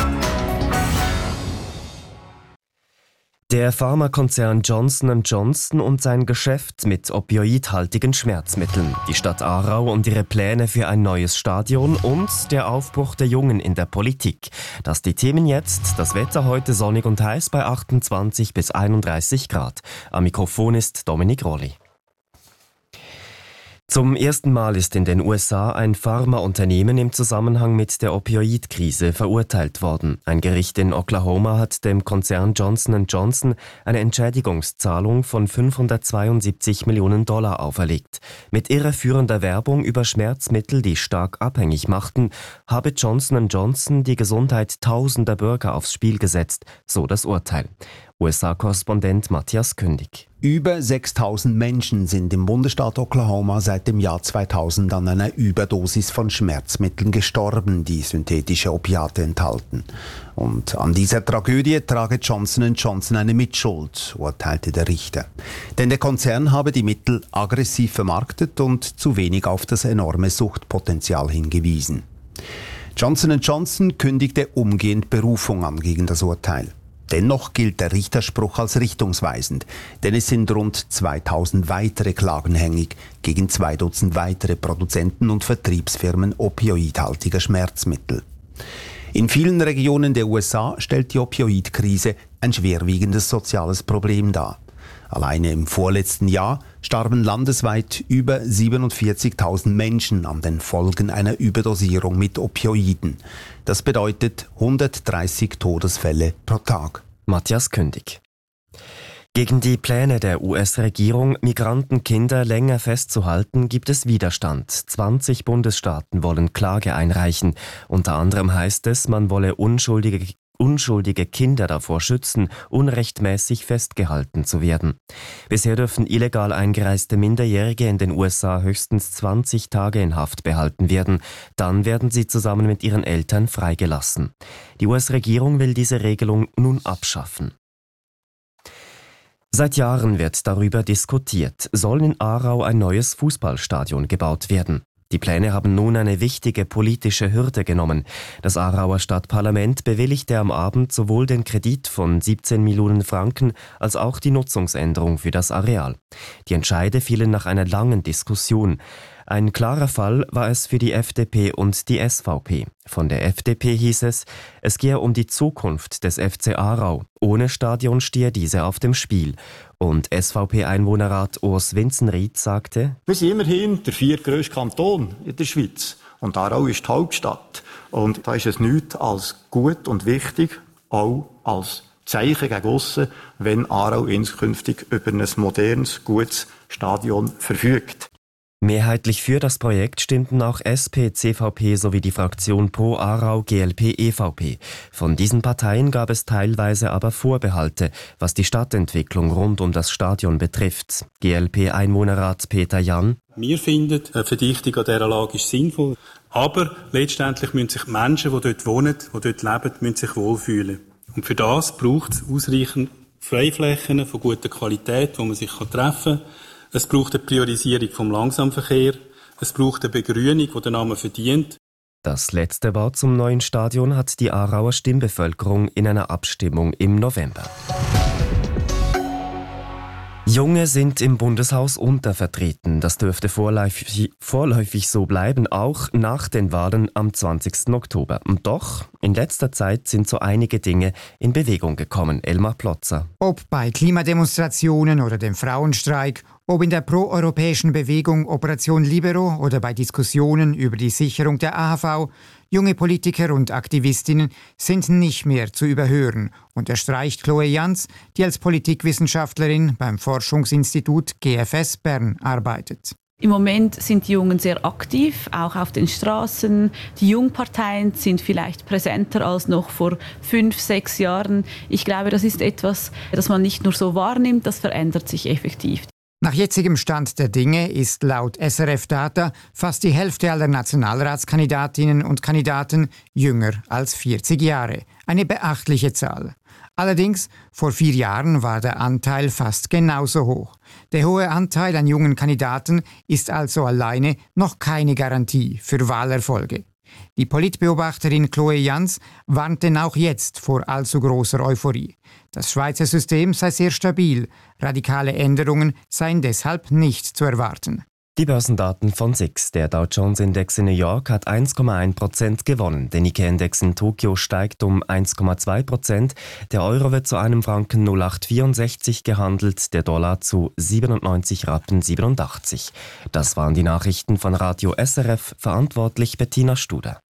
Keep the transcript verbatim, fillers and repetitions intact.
Der Pharmakonzern Johnson and Johnson und sein Geschäft mit opioidhaltigen Schmerzmitteln, die Stadt Aarau und ihre Pläne für ein neues Stadion und der Aufbruch der Jungen in der Politik. Das die Themen jetzt. Das Wetter heute sonnig und heiß bei achtundzwanzig bis einunddreißig Grad. Am Mikrofon ist Dominik Rolli. Zum ersten Mal ist in den U S A ein Pharmaunternehmen im Zusammenhang mit der Opioidkrise verurteilt worden. Ein Gericht in Oklahoma hat dem Konzern Johnson and Johnson eine Entschädigungszahlung von fünfhundertzweiundsiebzig Millionen Dollar auferlegt. Mit irreführender Werbung über Schmerzmittel, die stark abhängig machten, habe Johnson and Johnson die Gesundheit tausender Bürger aufs Spiel gesetzt, so das Urteil. U S A-Korrespondent Matthias Kündig. Über sechstausend Menschen sind im Bundesstaat Oklahoma seit dem Jahr zweitausend an einer Überdosis von Schmerzmitteln gestorben, die synthetische Opiate enthalten. Und an dieser Tragödie trage Johnson and Johnson eine Mitschuld, urteilte der Richter. Denn der Konzern habe die Mittel aggressiv vermarktet und zu wenig auf das enorme Suchtpotenzial hingewiesen. Johnson and Johnson kündigte umgehend Berufung an gegen das Urteil. Dennoch gilt der Richterspruch als richtungsweisend, denn es sind rund zweitausend weitere Klagen hängig gegen zwei Dutzend weitere Produzenten und Vertriebsfirmen opioidhaltiger Schmerzmittel. In vielen Regionen der U S A stellt die Opioidkrise ein schwerwiegendes soziales Problem dar. Alleine im vorletzten Jahr starben landesweit über siebenundvierzigtausend Menschen an den Folgen einer Überdosierung mit Opioiden. Das bedeutet hundertdreißig Todesfälle pro Tag. Matthias Kündig. Gegen die Pläne der U S-Regierung, Migrantenkinder länger festzuhalten, gibt es Widerstand. zwanzig Bundesstaaten wollen Klage einreichen. Unter anderem heißt es, man wolle unschuldige unschuldige Kinder davor schützen, unrechtmäßig festgehalten zu werden. Bisher dürfen illegal eingereiste Minderjährige in den U S A höchstens zwanzig Tage in Haft behalten werden. Dann werden sie zusammen mit ihren Eltern freigelassen. Die U S-Regierung will diese Regelung nun abschaffen. Seit Jahren wird darüber diskutiert, soll in Aarau ein neues Fußballstadion gebaut werden. Die Pläne haben nun eine wichtige politische Hürde genommen. Das Aarauer Stadtparlament bewilligte am Abend sowohl den Kredit von siebzehn Millionen Franken als auch die Nutzungsänderung für das Areal. Die Entscheide fielen nach einer langen Diskussion. Ein klarer Fall war es für die F D P und die S V P. Von der F D P hieß es, es gehe um die Zukunft des F C Aarau. Ohne Stadion stehe diese auf dem Spiel. Und S V P-Einwohnerrat Urs Winzenried sagte: Wir sind immerhin der viertgrösste Kanton in der Schweiz. Und Aarau ist die Hauptstadt. Und da ist es nichts als gut und wichtig, auch als Zeichen gegen aussen, wenn Aarau inskünftig über ein modernes, gutes Stadion verfügt. Mehrheitlich für das Projekt stimmten auch S P, C V P sowie die Fraktion Pro Aarau G L P E V P. Von diesen Parteien gab es teilweise aber Vorbehalte, was die Stadtentwicklung rund um das Stadion betrifft. G L P-Einwohnerrat Peter Jan: Wir finden, eine Verdichtung an dieser Lage ist sinnvoll. Aber letztendlich müssen sich die Menschen, die dort wohnen, die dort leben, müssen sich wohlfühlen. Und für das braucht es ausreichend Freiflächen von guter Qualität, wo man sich treffen kann. Es braucht eine Priorisierung vom Langsamverkehr. Es braucht eine Begrünung, die der Name verdient. Das letzte Wort zum neuen Stadion hat die Aarauer Stimmbevölkerung in einer Abstimmung im November. Junge sind im Bundeshaus untervertreten. Das dürfte vorläufig, vorläufig so bleiben, auch nach den Wahlen am zwanzigsten Oktober. Und doch, in letzter Zeit sind so einige Dinge in Bewegung gekommen. Elmar Plotzer. Ob bei Klimademonstrationen oder dem Frauenstreik, ob in der proeuropäischen Bewegung Operation Libero oder bei Diskussionen über die Sicherung der A H V, junge Politiker und Aktivistinnen sind nicht mehr zu überhören, unterstreicht Chloe Jans, die als Politikwissenschaftlerin beim Forschungsinstitut G F S Bern arbeitet. Im Moment sind die Jungen sehr aktiv, auch auf den Straßen. Die Jungparteien sind vielleicht präsenter als noch vor fünf, sechs Jahren. Ich glaube, das ist etwas, das man nicht nur so wahrnimmt, das verändert sich effektiv. Nach jetzigem Stand der Dinge ist laut S R F-Data fast die Hälfte aller Nationalratskandidatinnen und Kandidaten jünger als vierzig Jahre. Eine beachtliche Zahl. Allerdings, vor vier Jahren war der Anteil fast genauso hoch. Der hohe Anteil an jungen Kandidaten ist also alleine noch keine Garantie für Wahlerfolge. Die Politbeobachterin Chloe Jans warnt denn auch jetzt vor allzu großer Euphorie. Das Schweizer System sei sehr stabil, radikale Änderungen seien deshalb nicht zu erwarten. Die Börsendaten von S I X. Der Dow Jones Index in New York hat eins Komma eins Prozent gewonnen. Der Nikkei-Index in Tokio steigt um eins Komma zwei Prozent. Der Euro wird zu einem Franken null Komma acht vierundsechzig gehandelt, der Dollar zu siebenundneunzig Rappen siebenundachtzig. Das waren die Nachrichten von Radio S R F, verantwortlich Bettina Studer.